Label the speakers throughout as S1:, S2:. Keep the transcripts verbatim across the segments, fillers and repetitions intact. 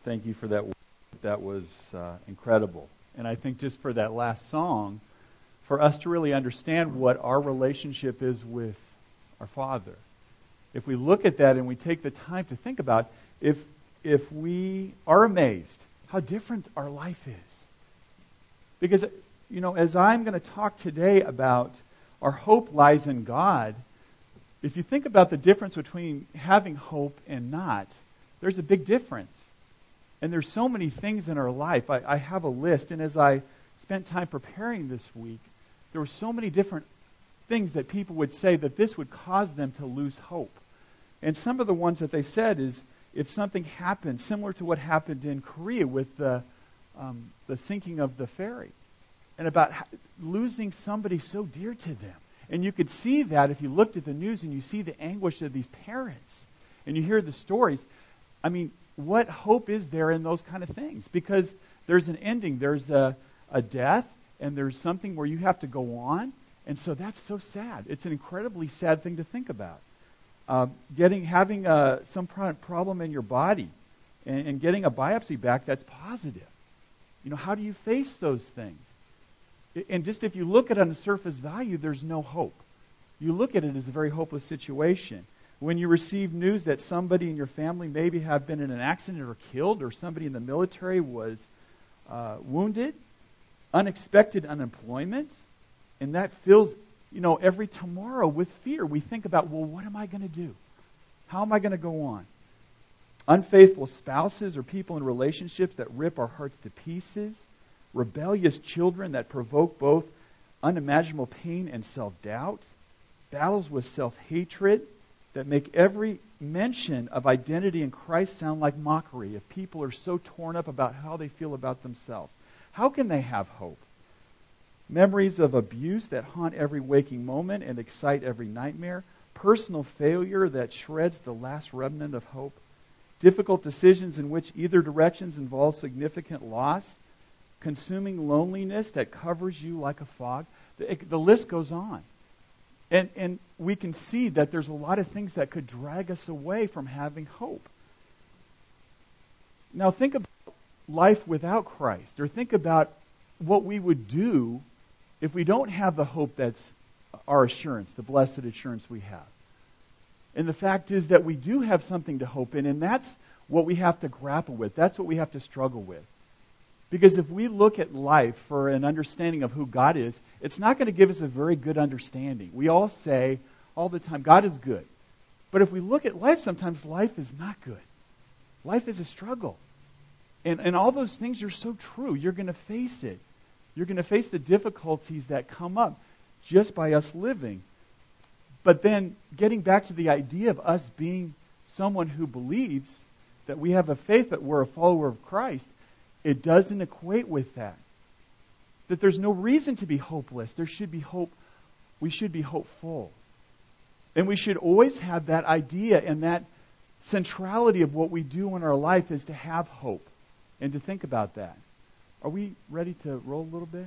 S1: Thank you for that. That was uh, incredible. And I think just for that last song, for us to really understand what our relationship is with our Father, if we look at that and we take the time to think about if if we are amazed how different our life is. Because, you know, as I'm going to talk today about our hope lies in God, if you think about the difference between having hope and not, there's a big difference. And there's so many things in our life. I, I have a list, and as I spent time preparing this week, there were so many different things that people would say that this would cause them to lose hope. And some of the ones that they said is, if something happened, similar to what happened in Korea with the um, the sinking of the ferry, and about ha- losing somebody so dear to them. And you could see that if you looked at the news and you see the anguish of these parents, and you hear the stories. I mean, what hope is there in those kind of things? Because there's an ending, there's a, a death, and there's something where you have to go on. And so that's so sad. It's an incredibly sad thing to think about. Uh, getting having uh, some pro- problem in your body and, and getting a biopsy back that's positive. You know, how do you face those things? And just if you look at it on the surface value, there's no hope. You look at it as a very hopeless situation. When you receive news that somebody in your family maybe have been in an accident or killed, or somebody in the military was uh, wounded, unexpected unemployment, and that fills, you know, every tomorrow with fear. We think about, well, what am I going to do? How am I going to go on? Unfaithful spouses or people in relationships that rip our hearts to pieces. Rebellious children that provoke both unimaginable pain and self-doubt. Battles with self-hatred that make every mention of identity in Christ sound like mockery if people are so torn up about how they feel about themselves. How can they have hope? Memories of abuse that haunt every waking moment and excite every nightmare. Personal failure that shreds the last remnant of hope. Difficult decisions in which either directions involve significant loss. Consuming loneliness that covers you like a fog. The, the list goes on. And, and we can see that there's a lot of things that could drag us away from having hope. Now think about life without Christ, or think about what we would do if we don't have the hope that's our assurance, the blessed assurance we have. And the fact is that we do have something to hope in, and that's what we have to grapple with. That's what we have to struggle with. Because if we look at life for an understanding of who God is, it's not going to give us a very good understanding. We all say all the time, God is good. But if we look at life, sometimes life is not good. Life is a struggle. And, and all those things are so true. You're going to face it. You're going to face the difficulties that come up just by us living. But then getting back to the idea of us being someone who believes that we have a faith, that we're a follower of Christ, it doesn't equate with that. That there's no reason to be hopeless. There should be hope. We should be hopeful. And we should always have that idea and that centrality of what we do in our life is to have hope and to think about that. Are we ready to roll a little bit?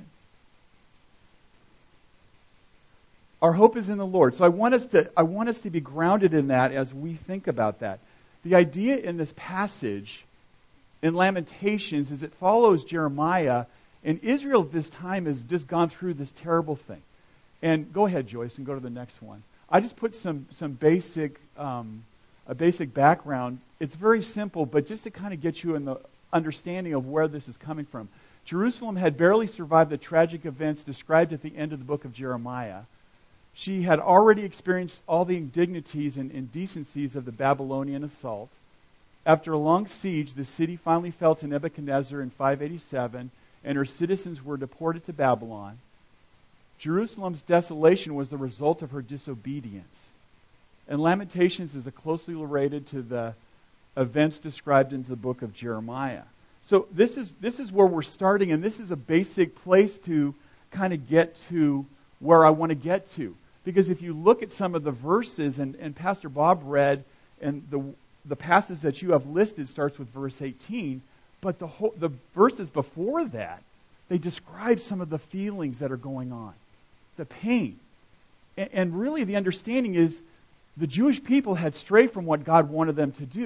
S1: Our hope is in the Lord. So I want us to I want us to be grounded in that as we think about that. The idea in this passage in Lamentations is it follows Jeremiah, and Israel at this time has just gone through this terrible thing. And go ahead, Joyce, and go to the next one. I just put some some basic um, a basic background. It's very simple, but just to kind of get you in the understanding of where this is coming from. Jerusalem had barely survived the tragic events described at the end of the book of Jeremiah. She had already experienced all the indignities and indecencies of the Babylonian assault. After a long siege, the city finally fell to Nebuchadnezzar in five eighty-seven, and her citizens were deported to Babylon. Jerusalem's desolation was the result of her disobedience. And Lamentations is closely related to the events described in the book of Jeremiah. So this is this is where we're starting, and this is a basic place to kind of get to where I want to get to. Because if you look at some of the verses, and, and Pastor Bob read, and the the passage that you have listed starts with verse eighteen, but the whole, the verses before that, they describe some of the feelings that are going on, the pain. And, and really the understanding is the Jewish people had strayed from what God wanted them to do.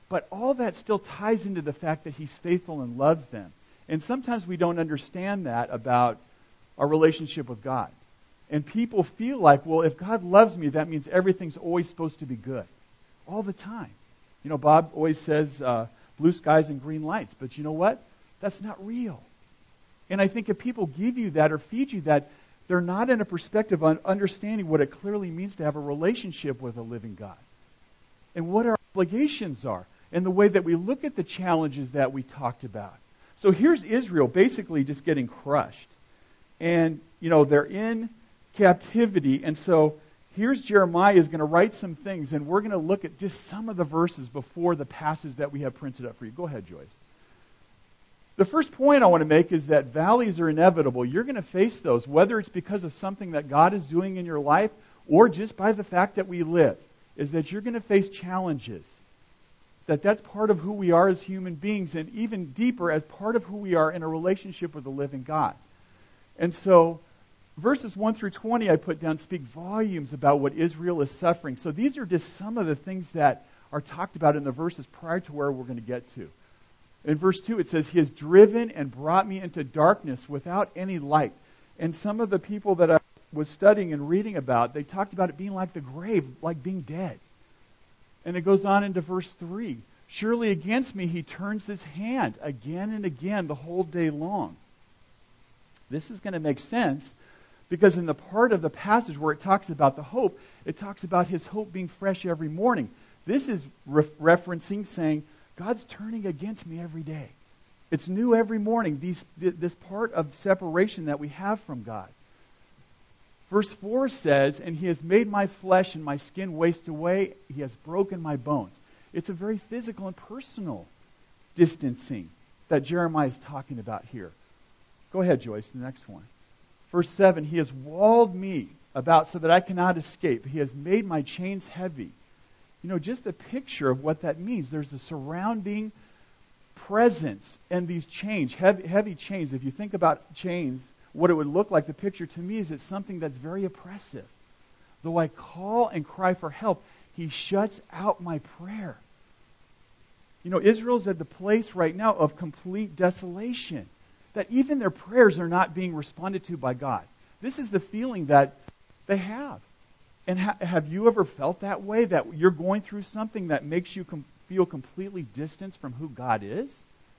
S1: But all that still ties into the fact that he's faithful and loves them. And sometimes we don't understand that about our relationship with God. And people feel like, well, if God loves me, that means everything's always supposed to be good. All the time. You know, Bob always says uh, blue skies and green lights. But you know what? That's not real. And I think if people give you that or feed you that, they're not in a perspective on understanding what it clearly means to have a relationship with a living God. And what our obligations are. And the way that we look at the challenges that we talked about. So here's Israel basically just getting crushed. And, you know, they're in captivity. And so here's Jeremiah is going to write some things. And we're going to look at just some of the verses before the passage that we have printed up for you. Go ahead, Joyce. The first point I want to make is that valleys are inevitable. You're going to face those, whether it's because of something that God is doing in your life or just by the fact that we live, is that you're going to face challenges. That that's part of who we are as human beings, and even deeper as part of who we are in a relationship with the living God. And so, verses one through twenty I put down speak volumes about what Israel is suffering. So these are just some of the things that are talked about in the verses prior to where we're going to get to. In verse two it says, He has driven and brought me into darkness without any light. And some of the people that I was studying and reading about, they talked about it being like the grave, like being dead. And it goes on into verse three. Surely against me he turns his hand again and again the whole day long. This is going to make sense because in the part of the passage where it talks about the hope, it talks about his hope being fresh every morning. This is re- referencing saying, God's turning against me every day. It's new every morning, these, th- this part of separation that we have from God. Verse four says, and he has made my flesh and my skin waste away. He has broken my bones. It's a very physical and personal distancing that Jeremiah is talking about here. Go ahead, Joyce, the next one. Verse seven, he has walled me about so that I cannot escape. He has made my chains heavy. You know, just a picture of what that means. There's a surrounding presence and these chains, heavy, heavy chains. If you think about chains, what it would look like, the picture to me is it's something that's very oppressive. Though I call and cry for help, he shuts out my prayer. You know, Israel's at the place right now of complete desolation. That even their prayers are not being responded to by God. This is the feeling that they have. And ha- have you ever felt that way? That you're going through something that makes you com- feel completely distanced from who God is?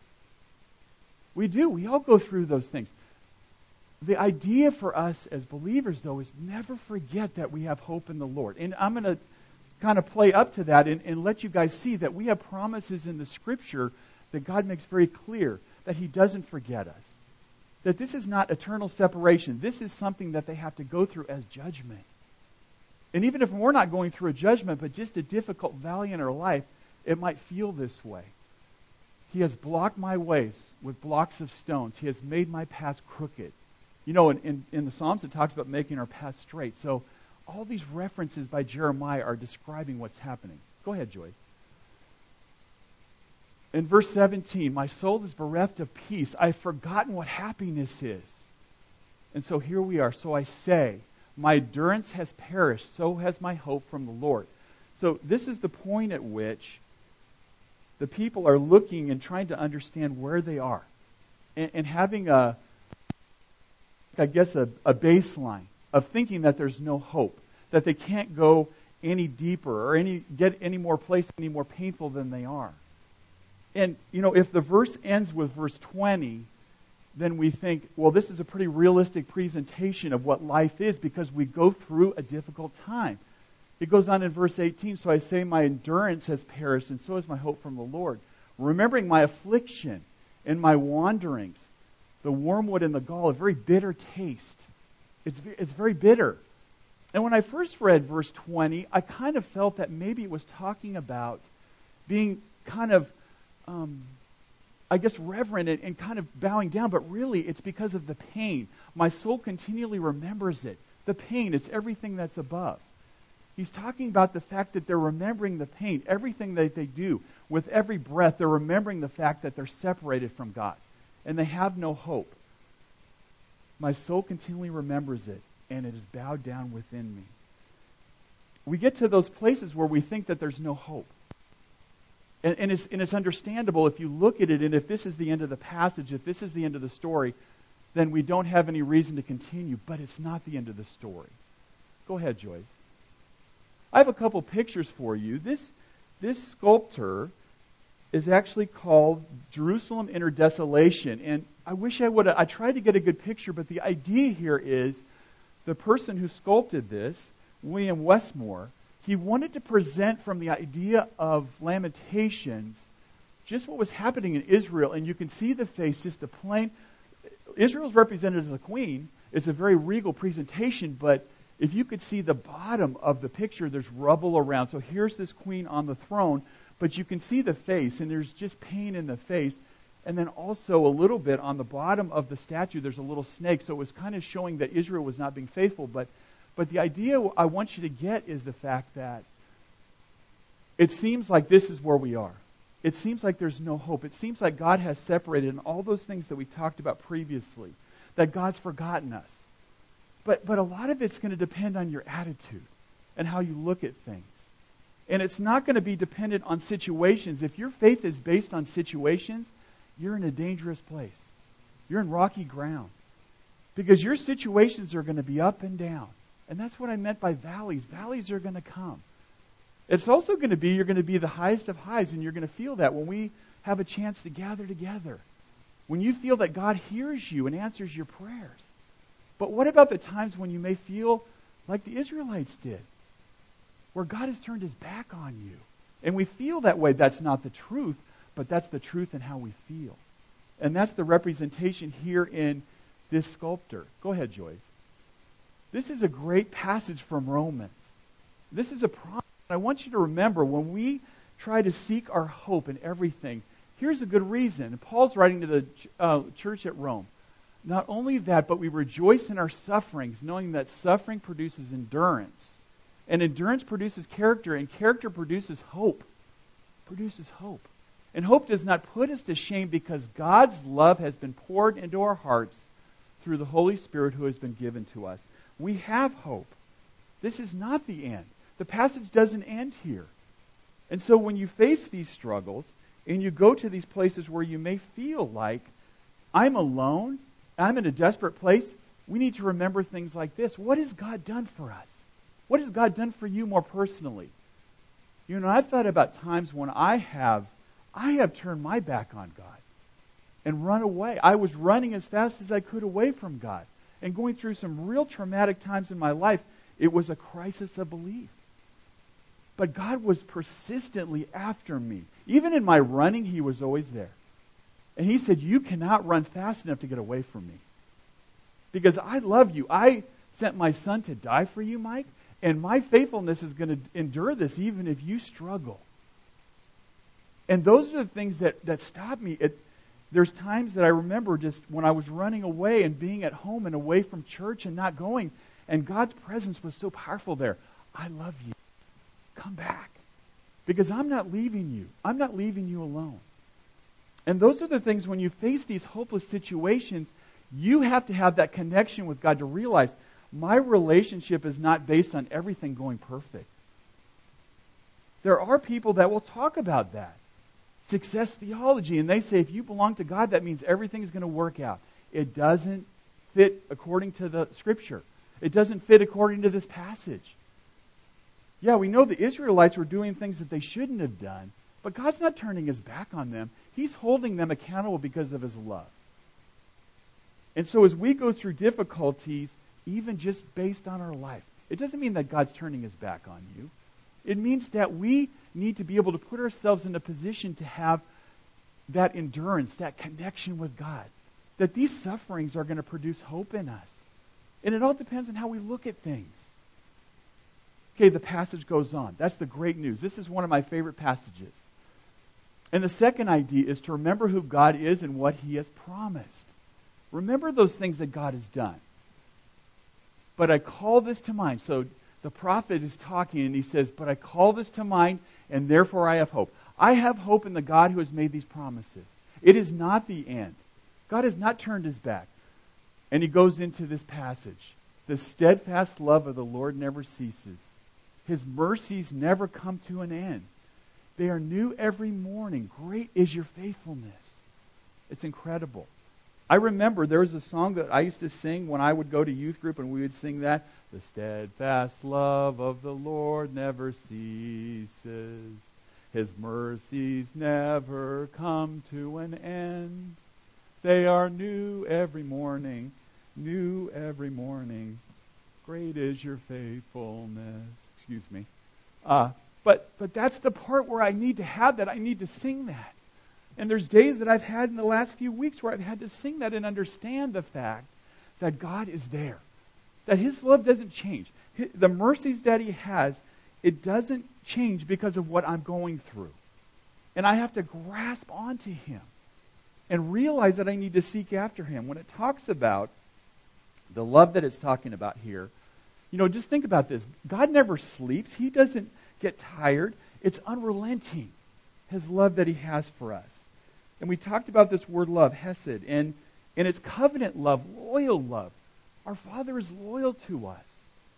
S1: We do. We all go through those things. The idea for us as believers, though, is never forget that we have hope in the Lord. And I'm going to kind of play up to that and, and let you guys see that we have promises in the Scripture that God makes very clear that He doesn't forget us. That this is not eternal separation. This is something that they have to go through as judgment. And even if we're not going through a judgment, but just a difficult valley in our life, it might feel this way. He has blocked my ways with blocks of stones. He has made my paths crooked. You know, in, in, in the Psalms, it talks about making our paths straight. So all these references by Jeremiah are describing what's happening. Go ahead, Joyce. In verse seventeen, my soul is bereft of peace. I've forgotten what happiness is. And so here we are. So I say, my endurance has perished, so has my hope from the Lord. So this is the point at which the people are looking and trying to understand where they are. And, and having a, I guess, a, a baseline of thinking that there's no hope. That they can't go any deeper or any get any more place, any more painful than they are. And, you know, if the verse ends with verse twenty, then we think, well, this is a pretty realistic presentation of what life is because we go through a difficult time. It goes on in verse eighteen, so I say my endurance has perished and so has my hope from the Lord. Remembering my affliction and my wanderings, the wormwood and the gall, a very bitter taste. It's, it's very bitter. And when I first read verse twenty, I kind of felt that maybe it was talking about being kind of Um, I guess reverent and, and kind of bowing down, but really it's because of the pain. My soul continually remembers it. The pain, it's everything that's above. He's talking about the fact that they're remembering the pain, everything that they do. With every breath, they're remembering the fact that they're separated from God and they have no hope. My soul continually remembers it, and it is bowed down within me. We get to those places where we think that there's no hope. And, and, it's, and it's understandable if you look at it, and if this is the end of the passage, if this is the end of the story, then we don't have any reason to continue. But it's not the end of the story. Go ahead, Joyce. I have a couple pictures for you. This, this sculptor is actually called Jerusalem Inner Desolation. And I wish I would have, I tried to get a good picture, but the idea here is the person who sculpted this, William Westmore, he wanted to present from the idea of Lamentations just what was happening in Israel. And you can see the face, just the plain. Israel's represented as a queen. It's a very regal presentation, but if you could see the bottom of the picture, there's rubble around. So here's this queen on the throne, but you can see the face, and there's just pain in the face. And then also a little bit on the bottom of the statue, there's a little snake. So it was kind of showing that Israel was not being faithful, but But the idea I want you to get is the fact that it seems like this is where we are. It seems like there's no hope. It seems like God has separated, and all those things that we talked about previously, that God's forgotten us. But but a lot of it's going to depend on your attitude and how you look at things. And it's not going to be dependent on situations. If your faith is based on situations, you're in a dangerous place. You're in rocky ground. Because your situations are going to be up and down. And that's what I meant by valleys. Valleys are going to come. It's also going to be, you're going to be the highest of highs, and you're going to feel that when we have a chance to gather together. When you feel that God hears you and answers your prayers. But what about the times when you may feel like the Israelites did? Where God has turned his back on you. And we feel that way. That's not the truth, but that's the truth in how we feel. And that's the representation here in this sculptor. Go ahead, Joyce. This is a great passage from Romans. This is a promise. I want you to remember when we try to seek our hope in everything, here's a good reason. Paul's writing to the uh, church at Rome. Not only that, but we rejoice in our sufferings, knowing that suffering produces endurance. And endurance produces character, and character produces hope. Produces hope. And hope does not put us to shame because God's love has been poured into our hearts through the Holy Spirit who has been given to us. We have hope. This is not the end. The passage doesn't end here. And so when you face these struggles and you go to these places where you may feel like, I'm alone, I'm in a desperate place, we need to remember things like this. What has God done for us? What has God done for you more personally? You know, I've thought about times when I have, I have turned my back on God and run away. I was running as fast as I could away from God. And going through some real traumatic times in my life, it was a crisis of belief. But God was persistently after me. Even in my running, he was always there. And he said, you cannot run fast enough to get away from me. Because I love you. I sent my son to die for you, Mike. And my faithfulness is going to endure this even if you struggle. And those are the things that, that stop me. It, There's times that I remember just when I was running away and being at home and away from church and not going, and God's presence was so powerful there. I love you. Come back. Because I'm not leaving you. I'm not leaving you alone. And those are the things when you face these hopeless situations, you have to have that connection with God to realize my relationship is not based on everything going perfect. There are people that will talk about that. Success theology. And they say if you belong to God, that means everything's going to work out. It doesn't fit according to the Scripture. It doesn't fit according to this passage. Yeah, we know the Israelites were doing things that they shouldn't have done, but God's not turning his back on them. He's holding them accountable because of his love. And so as we go through difficulties, even just based on our life, it doesn't mean that God's turning his back on you. It means that we need to be able to put ourselves in a position to have that endurance, that connection with God. That these sufferings are going to produce hope in us. And it all depends on how we look at things. Okay, the passage goes on. That's the great news. This is one of my favorite passages. And the second idea is to remember who God is and what he has promised. Remember those things that God has done. But I call this to mind. So the prophet is talking and he says, but I call this to mind and therefore I have hope. I have hope in the God who has made these promises. It is not the end. God has not turned his back. And he goes into this passage. The steadfast love of the Lord never ceases. His mercies never come to an end. They are new every morning. Great is your faithfulness. It's incredible. I remember there was a song that I used to sing when I would go to youth group, and we would sing that. The steadfast love of the Lord never ceases. His mercies never come to an end. They are new every morning, new every morning. Great is your faithfulness. Excuse me. Uh, but but that's the part where I need to have that. I need to sing that. And there's days that I've had in the last few weeks where I've had to sing that and understand the fact that God is there. That His love doesn't change. The mercies that He has, it doesn't change because of what I'm going through. And I have to grasp onto Him and realize that I need to seek after Him. When it talks about the love that it's talking about here, you know, just think about this. God never sleeps. He doesn't get tired. It's unrelenting, His love that He has for us. And we talked about this word love, hesed, and, and it's covenant love, loyal love. Our Father is loyal to us.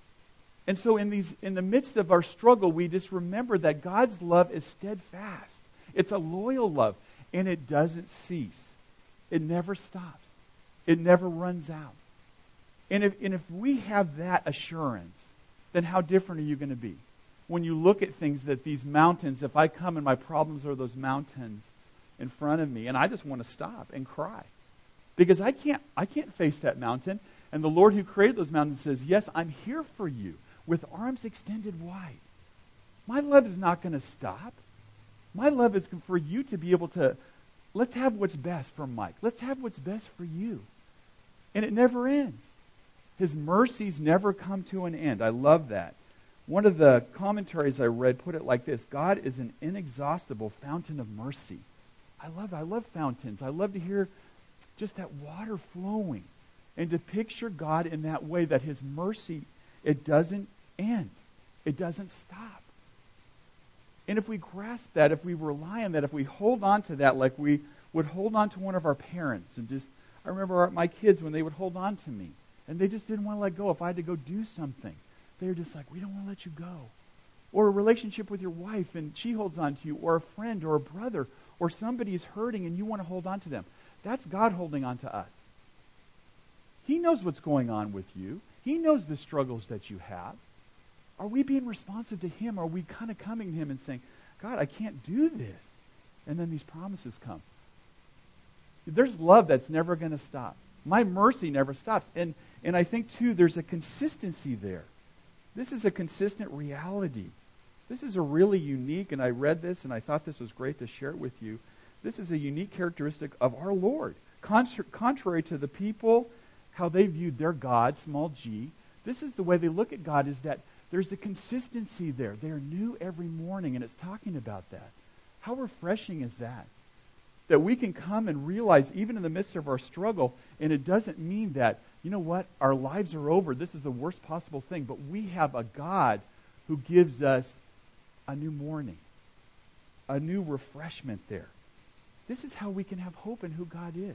S1: And so in these in the midst of our struggle, we just remember that God's love is steadfast. It's a loyal love, and it doesn't cease. It never stops. It never runs out. And if, and if we have that assurance, then how different are you going to be? When you look at things that these mountains, if I come and my problems are those mountains in front of me, and I just want to stop and cry. Because I can't I can't face that mountain. And the Lord who created those mountains says, yes, I'm here for you with arms extended wide. My love is not going to stop. My love is for you to be able to, let's have what's best for Mike. Let's have what's best for you. And it never ends. His mercies never come to an end. I love that. One of the commentaries I read put it like this: God is an inexhaustible fountain of mercy. I love I love fountains. I love to hear just that water flowing. And to picture God in that way, that His mercy, it doesn't end. It doesn't stop. And if we grasp that, if we rely on that, if we hold on to that like we would hold on to one of our parents, and just, I remember our, my kids when they would hold on to me, and they just didn't want to let go. If I had to go do something, they were just like, we don't want to let you go. Or a relationship with your wife, and she holds on to you, or a friend, or a brother, or somebody is hurting, and you want to hold on to them. That's God holding on to us. He knows what's going on with you. He knows the struggles that you have. Are we being responsive to Him? Are we kind of coming to Him and saying, God, I can't do this? And then these promises come. There's love that's never going to stop. My mercy never stops. And, and I think, too, there's a consistency there. This is a consistent reality. This is a really unique, and I read this and I thought this was great to share it with you. This is a unique characteristic of our Lord. Contra- contrary to the people, how they viewed their God, small g, this is the way they look at God, is that there's a consistency there. They are new every morning, and it's talking about that. How refreshing is that? That we can come and realize, even in the midst of our struggle, and it doesn't mean that, you know what, our lives are over, this is the worst possible thing, but we have a God who gives us a new morning, a new refreshment there. This is how we can have hope in who God is.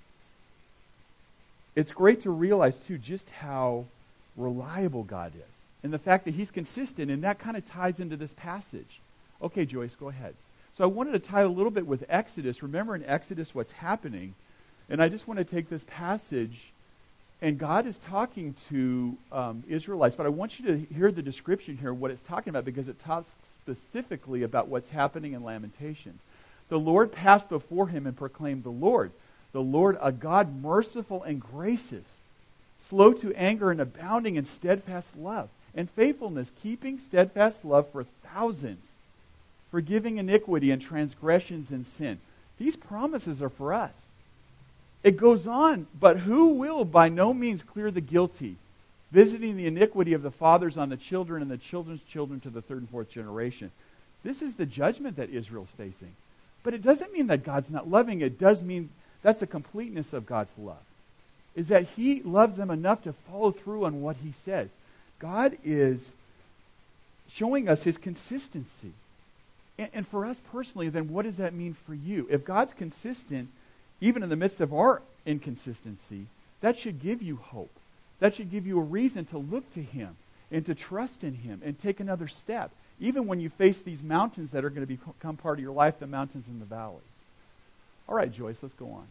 S1: It's great to realize, too, just how reliable God is. And the fact that He's consistent, and that kind of ties into this passage. Okay, Joyce, go ahead. So I wanted to tie a little bit with Exodus. Remember in Exodus what's happening. And I just want to take this passage, and God is talking to um, Israelites, but I want you to hear the description here, what it's talking about, because it talks specifically about what's happening in Lamentations. The Lord passed before him and proclaimed, the Lord, the Lord, a God merciful and gracious, slow to anger and abounding in steadfast love and faithfulness, keeping steadfast love for thousands, forgiving iniquity and transgressions and sin. These promises are for us. It goes on, but who will by no means clear the guilty, visiting the iniquity of the fathers on the children and the children's children to the third and fourth generation. This is the judgment that Israel's facing. But it doesn't mean that God's not loving. It does mean that's a completeness of God's love, is that He loves them enough to follow through on what He says. God is showing us His consistency. And, and for us personally, then what does that mean for you? If God's consistent, even in the midst of our inconsistency, that should give you hope. That should give you a reason to look to Him and to trust in Him and take another step. Even when you face these mountains that are going to become part of your life, the mountains and the valleys. All right, Joyce, let's go on.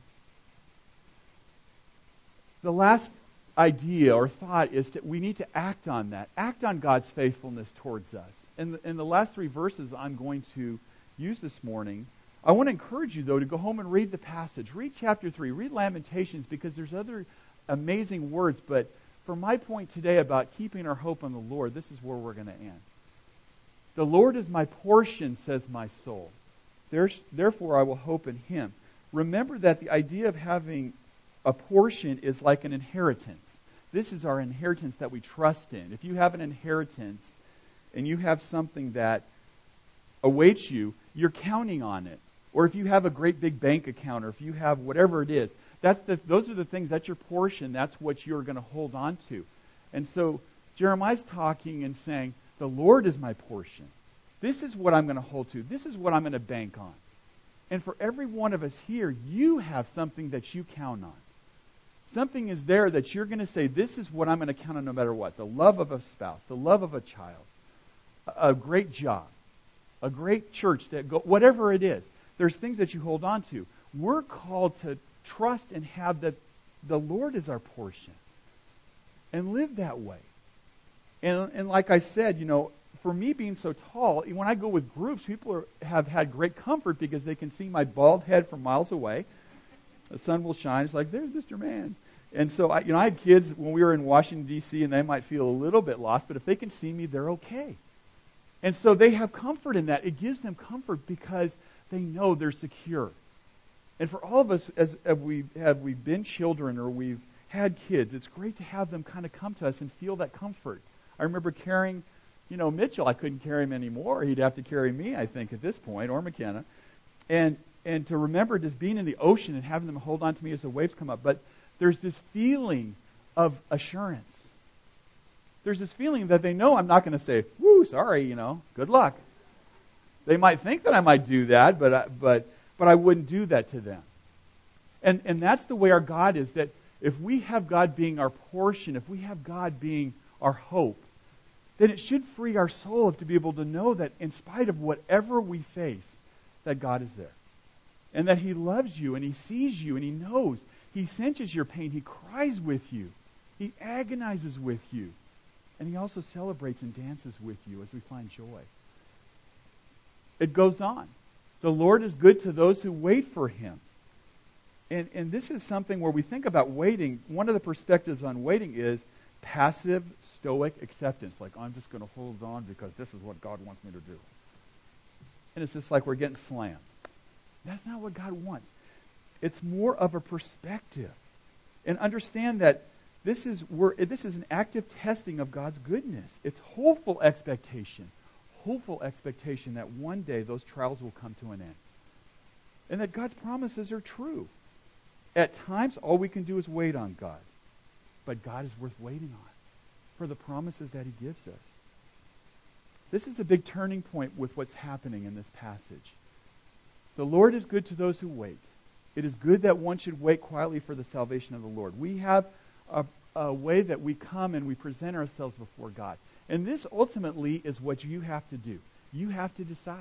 S1: The last idea or thought is that we need to act on that. Act on God's faithfulness towards us. In the, in the last three verses I'm going to use this morning, I want to encourage you, though, to go home and read the passage. Read chapter three. Read Lamentations, because there's other amazing words. But for my point today about keeping our hope on the Lord, this is where we're going to end. The Lord is my portion, says my soul. There's, therefore I will hope in Him. Remember that the idea of having a portion is like an inheritance. This is our inheritance that we trust in. If you have an inheritance and you have something that awaits you, you're counting on it. Or if you have a great big bank account, or if you have whatever it is, that's the, those are the things, that's your portion, that's what you're going to hold on to. And so Jeremiah's talking and saying, the Lord is my portion. This is what I'm going to hold to. This is what I'm going to bank on. And for every one of us here, you have something that you count on. Something is there that you're going to say, this is what I'm going to count on no matter what. The love of a spouse, the love of a child, a great job, a great church, that go, whatever it is. There's things that you hold on to. We're called to trust and have that the Lord is our portion. And live that way. And, and like I said, you know, for me being so tall, when I go with groups, people are, have had great comfort because they can see my bald head from miles away. The sun will shine. It's like, there's Mister Man. And so, I, you know, I had kids when we were in Washington, D C, and they might feel a little bit lost, but if they can see me, they're okay. And so they have comfort in that. It gives them comfort because they know they're secure. And for all of us, as, as we have we've been children or we've had kids, it's great to have them kind of come to us and feel that comfort. I remember carrying, you know, Mitchell. I couldn't carry him anymore. He'd have to carry me, I think, at this point, or McKenna. And and to remember just being in the ocean and having them hold on to me as the waves come up. But there's this feeling of assurance. There's this feeling that they know I'm not going to say, woo, sorry, you know, good luck. They might think that I might do that, but I, but but I wouldn't do that to them. And and that's the way our God is, that if we have God being our portion, if we have God being our hope, then it should free our soul to be able to know that in spite of whatever we face, that God is there. And that He loves you and He sees you and He knows. He senses your pain. He cries with you. He agonizes with you. And He also celebrates and dances with you as we find joy. It goes on. The Lord is good to those who wait for Him. And, and this is something where we think about waiting. One of the perspectives on waiting is passive, stoic acceptance. Like, I'm just going to hold on because this is what God wants me to do. And it's just like we're getting slammed. That's not what God wants. It's more of a perspective. And understand that this is we're, this is an active testing of God's goodness. It's hopeful expectation. Hopeful expectation that one day those trials will come to an end. And that God's promises are true. At times, all we can do is wait on God. But God is worth waiting on for the promises that He gives us. This is a big turning point with what's happening in this passage. The Lord is good to those who wait. It is good that one should wait quietly for the salvation of the Lord. We have a, a way that we come and we present ourselves before God. And this ultimately is what you have to do. You have to decide.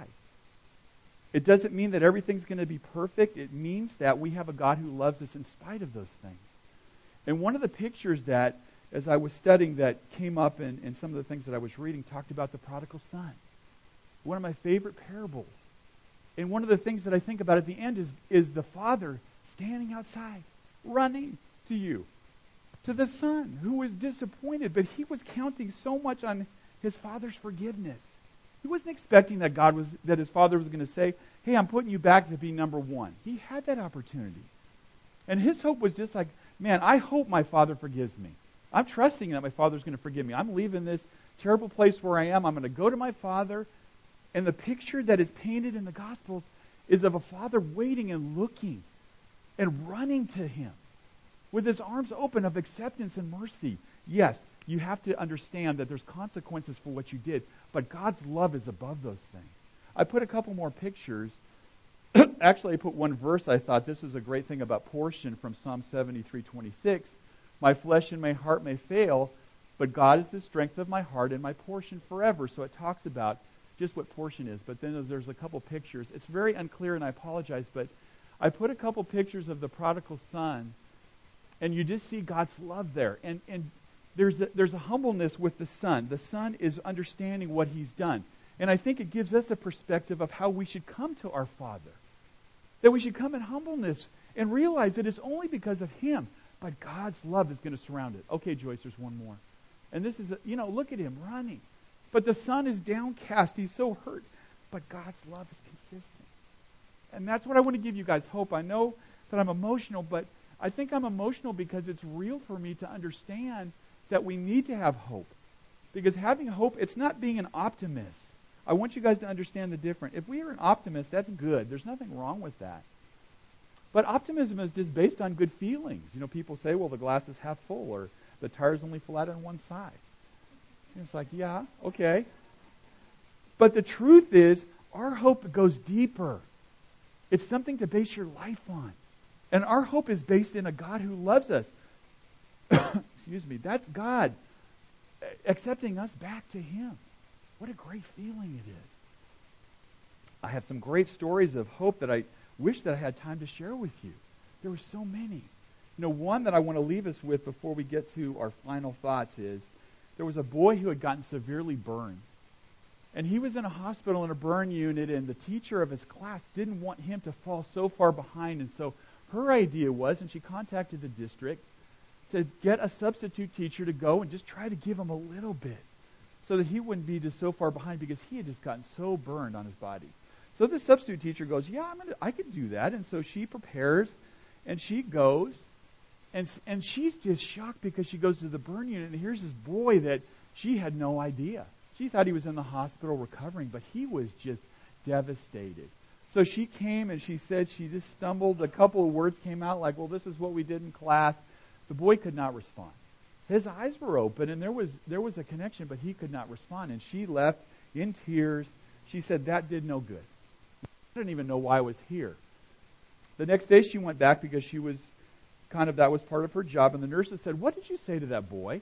S1: It doesn't mean that everything's going to be perfect. It means that we have a God who loves us in spite of those things. And one of the pictures that, as I was studying, that came up in, in some of the things that I was reading, talked about the prodigal son. One of my favorite parables. And one of the things that I think about at the end is, is the father standing outside, running to you, to the son who was disappointed, but he was counting so much on his father's forgiveness. He wasn't expecting that God was, that his father was going to say, hey, I'm putting you back to be number one. He had that opportunity. And his hope was just like, man, I hope my father forgives me. I'm trusting that my father's going to forgive me. I'm leaving this terrible place where I am. I'm going to go to my father. And the picture that is painted in the Gospels is of a father waiting and looking and running to him with his arms open of acceptance and mercy. Yes, you have to understand that there's consequences for what you did, but God's love is above those things. I put a couple more pictures. Actually, I put one verse. I thought this was a great thing about portion from Psalm seventy-three twenty-six. My flesh and my heart may fail, but God is the strength of my heart and my portion forever. So it talks about just what portion is, but then there's, there's a couple pictures. It's very unclear, and I apologize, but I put a couple pictures of the prodigal son, and you just see God's love there. And and there's a, there's a humbleness with the son. The son is understanding what he's done. And I think it gives us a perspective of how we should come to our Father. That we should come in humbleness and realize that it's only because of him. But God's love is going to surround it. Okay, Joyce, there's one more. And this is, a, you know, look at him running. But the son is downcast. He's so hurt. But God's love is consistent. And that's what I want to give you guys hope. I know that I'm emotional, but I think I'm emotional because it's real for me to understand that we need to have hope. Because having hope, it's not being an optimist. I want you guys to understand the difference. If we are an optimist, that's good. There's nothing wrong with that. But optimism is just based on good feelings. You know, people say, well, the glass is half full, or the tire's only flat on one side. And it's like, yeah, okay. But the truth is, our hope goes deeper. It's something to base your life on. And our hope is based in a God who loves us. Excuse me. That's God accepting us back to him. What a great feeling it is. I have some great stories of hope that I wish that I had time to share with you. There were so many. You know, one that I want to leave us with before we get to our final thoughts is there was a boy who had gotten severely burned. And he was in a hospital in a burn unit, and the teacher of his class didn't want him to fall so far behind. And so her idea was, and she contacted the district, to get a substitute teacher to go and just try to give him a little bit so that he wouldn't be just so far behind because he had just gotten so burned on his body. So the substitute teacher goes, yeah, I'm gonna, I could do that. And so she prepares, and she goes, and and she's just shocked because she goes to the burn unit, and here's this boy that she had no idea. She thought he was in the hospital recovering, but he was just devastated. So she came, and she said she just stumbled. A couple of words came out like, well, this is what we did in class. The boy could not respond. His eyes were open, and there was there was a connection, but he could not respond. And she left in tears. She said, that did no good. I didn't even know why I was here. The next day she went back because she was kind of, that was part of her job. And the nurses said, what did you say to that boy?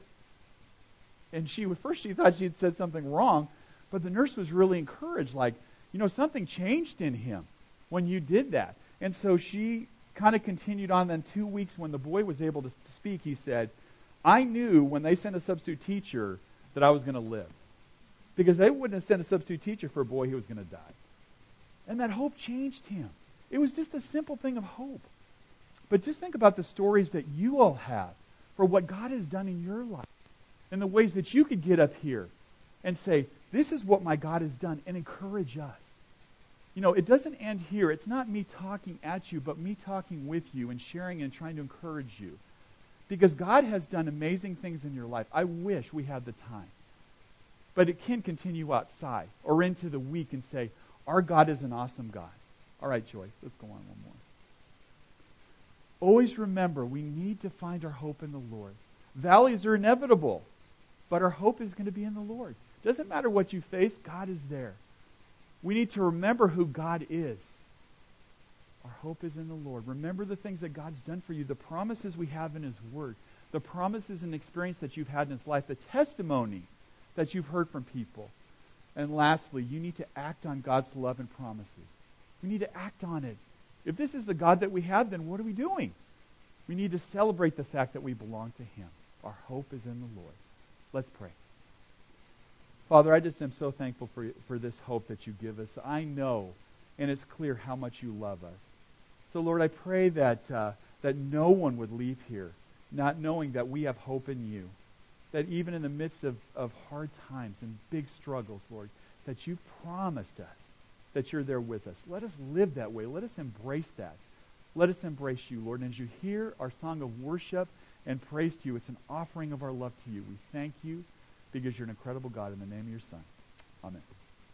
S1: And she, at first she thought she had said something wrong, but the nurse was really encouraged, like, you know, something changed in him when you did that. And so she kind of continued on. Then two weeks when the boy was able to speak, he said, I knew when they sent a substitute teacher that I was going to live. Because they wouldn't have sent a substitute teacher for a boy who was going to die. And that hope changed him. It was just a simple thing of hope. But just think about the stories that you all have for what God has done in your life. And the ways that you could get up here and say, this is what my God has done, and encourage us. You know, it doesn't end here. It's not me talking at you, but me talking with you and sharing and trying to encourage you. Because God has done amazing things in your life. I wish we had the time. But it can continue outside or into the week and say, our God is an awesome God. All right, Joyce, let's go on one more. Always remember, we need to find our hope in the Lord. Valleys are inevitable, but our hope is going to be in the Lord. Doesn't matter what you face, God is there. We need to remember who God is. Our hope is in the Lord. Remember the things that God's done for you, the promises we have in His Word, the promises and experience that you've had in His life, the testimony that you've heard from people. And lastly, you need to act on God's love and promises. We need to act on it. If this is the God that we have, then what are we doing? We need to celebrate the fact that we belong to Him. Our hope is in the Lord. Let's pray. Father, I just am so thankful for, for this hope that you give us. I know, and it's clear how much you love us. So, Lord, I pray that uh, that no one would leave here not knowing that we have hope in you. That even in the midst of, of hard times and big struggles, Lord, that you've promised us that you're there with us. Let us live that way. Let us embrace that. Let us embrace you, Lord. And as you hear our song of worship and praise to you, it's an offering of our love to you. We thank you because you're an incredible God. In the name of your Son. Amen.